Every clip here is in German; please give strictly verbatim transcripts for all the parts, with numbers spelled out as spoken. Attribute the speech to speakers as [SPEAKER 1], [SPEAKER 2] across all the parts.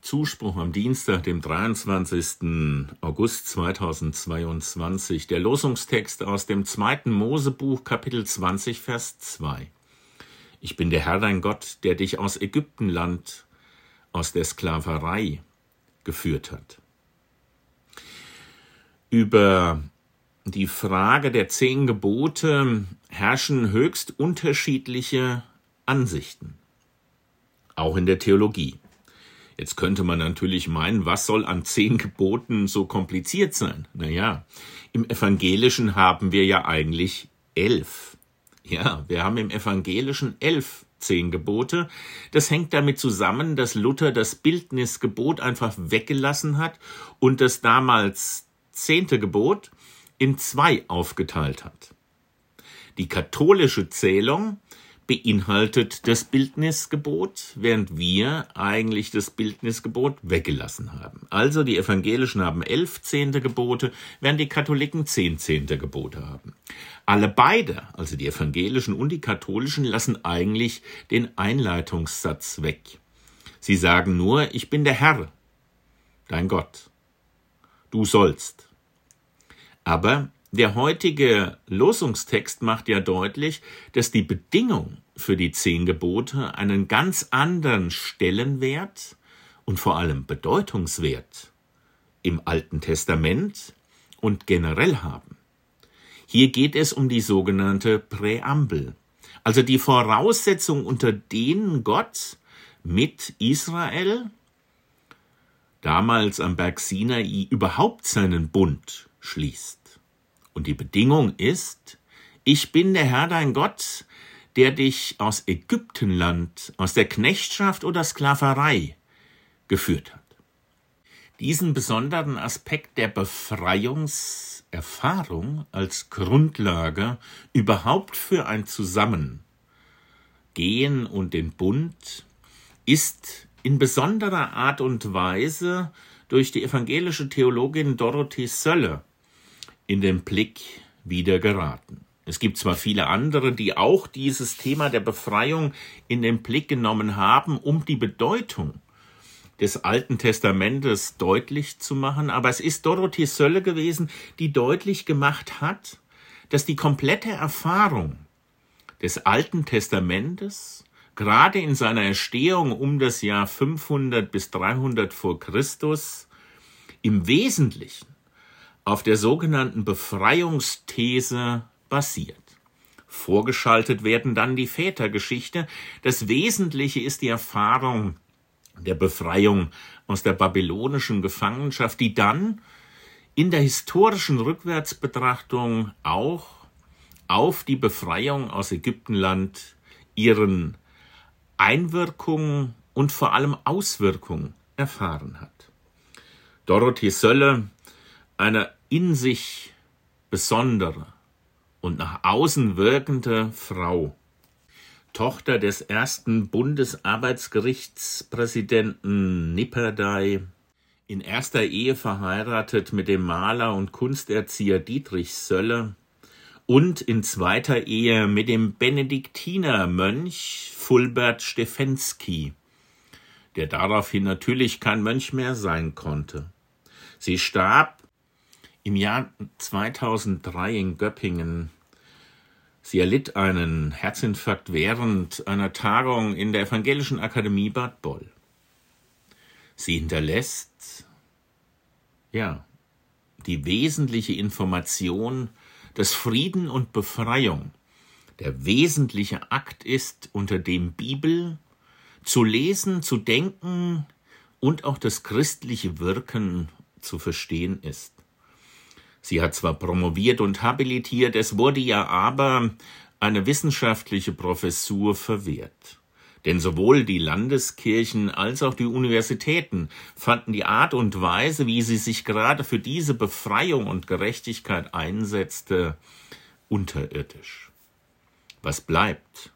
[SPEAKER 1] Zuspruch am Dienstag, dem dreiundzwanzigsten August zweitausendzweiundzwanzig. Der Losungstext aus dem zweiten Mosebuch, Kapitel zwanzig, Vers zwei. Ich bin der Herr, dein Gott, der dich aus Ägyptenland, aus der Sklaverei geführt hat. Über die Frage der zehn Gebote herrschen höchst unterschiedliche Ansichten, auch in der Theologie. Jetzt könnte man natürlich meinen, was soll an zehn Geboten so kompliziert sein? Naja, im Evangelischen haben wir ja eigentlich elf. Ja, wir haben im Evangelischen elf zehn Gebote. Das hängt damit zusammen, dass Luther das Bildnisgebot einfach weggelassen hat und das damals zehnte Gebot in zwei aufgeteilt hat. Die katholische Zählung beinhaltet das Bildnisgebot, während wir eigentlich das Bildnisgebot weggelassen haben. Also die Evangelischen haben elf zehnte Gebote, während die Katholiken zehn zehnte Gebote haben. Alle beide, also die Evangelischen und die Katholischen, lassen eigentlich den Einleitungssatz weg. Sie sagen nur, ich bin der Herr, dein Gott. Du sollst. Aber der heutige Losungstext macht ja deutlich, dass die Bedingung für die zehn Gebote einen ganz anderen Stellenwert und vor allem Bedeutungswert im Alten Testament und generell haben. Hier geht es um die sogenannte Präambel, also die Voraussetzung, unter denen Gott mit Israel, damals am Berg Sinai, überhaupt seinen Bund schließt. Und die Bedingung ist, ich bin der Herr, dein Gott, der dich aus Ägyptenland, aus der Knechtschaft oder Sklaverei geführt hat. Diesen besonderen Aspekt der Befreiungserfahrung als Grundlage überhaupt für ein Zusammengehen und den Bund ist in besonderer Art und Weise durch die evangelische Theologin Dorothee Sölle in den Blick wieder geraten. Es gibt zwar viele andere, die auch dieses Thema der Befreiung in den Blick genommen haben, um die Bedeutung des Alten Testamentes deutlich zu machen, aber es ist Dorothee Sölle gewesen, die deutlich gemacht hat, dass die komplette Erfahrung des Alten Testamentes, gerade in seiner Erstehung um das Jahr fünfhundert bis dreihundert vor Christus, im Wesentlichen auf der sogenannten Befreiungsthese basiert. Vorgeschaltet werden dann die Vätergeschichte. Das Wesentliche ist die Erfahrung der Befreiung aus der babylonischen Gefangenschaft, die dann in der historischen Rückwärtsbetrachtung auch auf die Befreiung aus Ägyptenland ihren Einwirkungen und vor allem Auswirkungen erfahren hat. Dorothee Sölle, eine in sich besondere und nach außen wirkende Frau, Tochter des ersten Bundesarbeitsgerichtspräsidenten Nipperdey, in erster Ehe verheiratet mit dem Maler und Kunsterzieher Dietrich Sölle und in zweiter Ehe mit dem Benediktinermönch Fulbert Stefensky, der daraufhin natürlich kein Mönch mehr sein konnte. Sie starb im Jahr zweitausenddrei in Göppingen. Sie erlitt einen Herzinfarkt während einer Tagung in der Evangelischen Akademie Bad Boll. Sie hinterlässt, ja, die wesentliche Information, dass Frieden und Befreiung der wesentliche Akt ist, unter dem Bibel zu lesen, zu denken und auch das christliche Wirken zu verstehen ist. Sie hat zwar promoviert und habilitiert, es wurde ihr aber eine wissenschaftliche Professur verwehrt. Denn sowohl die Landeskirchen als auch die Universitäten fanden die Art und Weise, wie sie sich gerade für diese Befreiung und Gerechtigkeit einsetzte, unterirdisch. Was bleibt?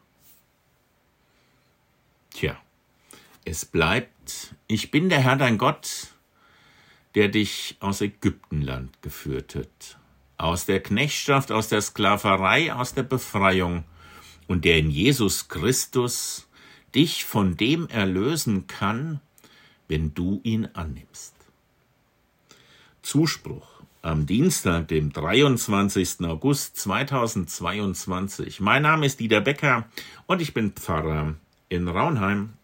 [SPEAKER 1] Tja, es bleibt, ich bin der Herr dein Gott, der dich aus Ägyptenland geführt hat, aus der Knechtschaft, aus der Sklaverei, aus der Befreiung, und der in Jesus Christus dich von dem erlösen kann, wenn du ihn annimmst. Zuspruch am Dienstag, dem dreiundzwanzigsten August zweitausendzweiundzwanzig. Mein Name ist Dieter Becker und ich bin Pfarrer in Raunheim.